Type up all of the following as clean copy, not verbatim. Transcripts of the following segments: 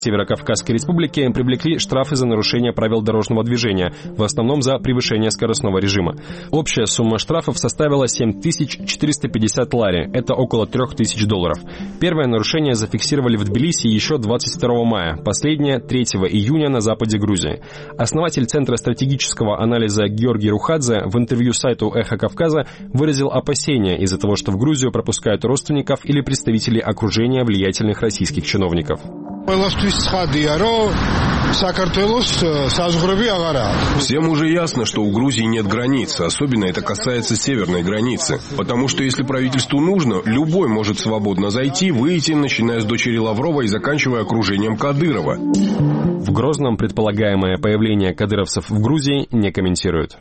Северокавказской республики привлекли штрафы за нарушение правил дорожного движения, в основном за превышение скоростного режима. Общая сумма штрафов составила 7450 лари, это около $3000. Первое нарушение зафиксировали в Тбилиси еще 22 мая, последнее 3 июня на западе Грузии. Основатель Центра стратегического анализа Георгий Рухадзе в интервью сайту «Эхо Кавказа» выразил опасения из-за того, что в Грузию пропускают родственников или представителей окружения влиятельных российских чиновников. Всем уже ясно, что у Грузии нет границ, особенно это касается северной границы. Потому что если правительству нужно, любой может свободно зайти, выйти, начиная с дочери Лаврова и заканчивая окружением Кадырова. В Грозном предполагаемое появление кадыровцев в Грузии не комментируют.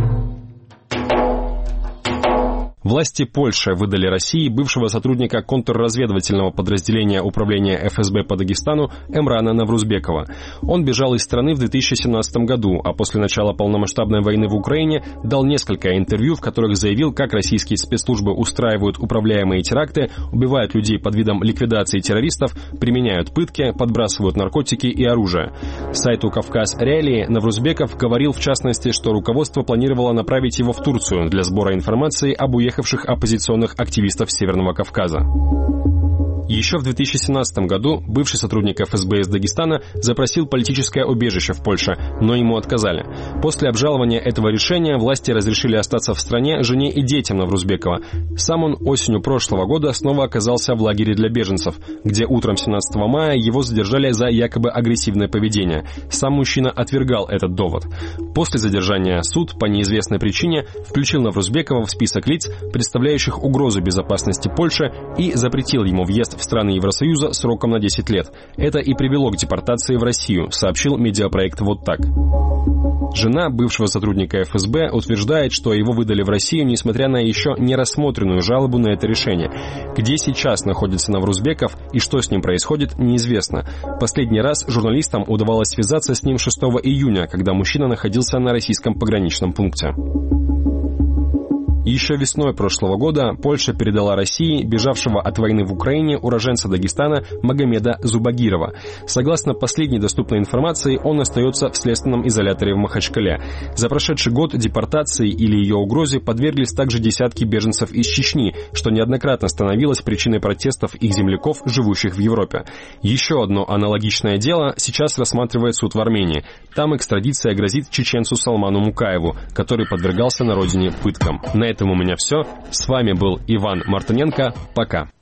Власти Польши выдали России бывшего сотрудника контрразведывательного подразделения управления ФСБ по Дагестану Эмрана Наврузбекова. Он бежал из страны в 2017 году, а после начала полномасштабной войны в Украине дал несколько интервью, в которых заявил, как российские спецслужбы устраивают управляемые теракты, убивают людей под видом ликвидации террористов, применяют пытки, подбрасывают наркотики и оружие. Сайту «Кавказ Реалии» Наврузбеков говорил, в частности, что руководство планировало направить его в Турцию для сбора информации об уехавших оппозиционных активистов Северного Кавказа. Еще в 2017 году бывший сотрудник ФСБ из Дагестана запросил политическое убежище в Польше, но ему отказали. После обжалования этого решения власти разрешили остаться в стране жене и детям Наврузбекова. Сам он осенью прошлого года снова оказался в лагере для беженцев, где утром 17 мая его задержали за якобы агрессивное поведение. Сам мужчина отвергал этот довод. После задержания суд по неизвестной причине включил Наврузбекова в список лиц, представляющих угрозу безопасности Польши, и запретил ему въезд в страны Евросоюза сроком на 10 лет. Это и привело к депортации в Россию, сообщил медиапроект «Вот так». Жена бывшего сотрудника ФСБ утверждает, что его выдали в Россию, несмотря на еще не рассмотренную жалобу на это решение. Где сейчас находится Наврузбеков и что с ним происходит, неизвестно. Последний раз журналистам удавалось связаться с ним 6 июня, когда мужчина находился на российском пограничном пункте. Еще весной прошлого года Польша передала России бежавшего от войны в Украине уроженца Дагестана Магомеда Зубагирова. Согласно последней доступной информации, он остается в следственном изоляторе в Махачкале. За прошедший год депортации или ее угрозе подверглись также десятки беженцев из Чечни, что неоднократно становилось причиной протестов их земляков, живущих в Европе. Еще одно аналогичное дело сейчас рассматривает суд в Армении. Там экстрадиция грозит чеченцу Салману Мукаеву, который подвергался на родине пыткам. На этом у меня все. С вами был Иван Мартыненко. Пока.